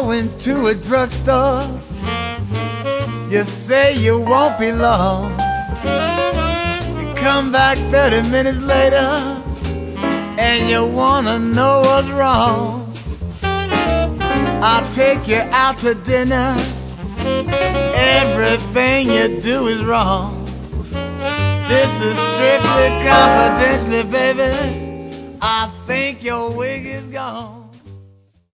go into a drugstore. You say you won't be long. You come back 30 minutes later, and you wanna know what's wrong. I'll take you out to dinner. Everything you do is wrong. This is strictly confidentially, baby. I think your wig is gone.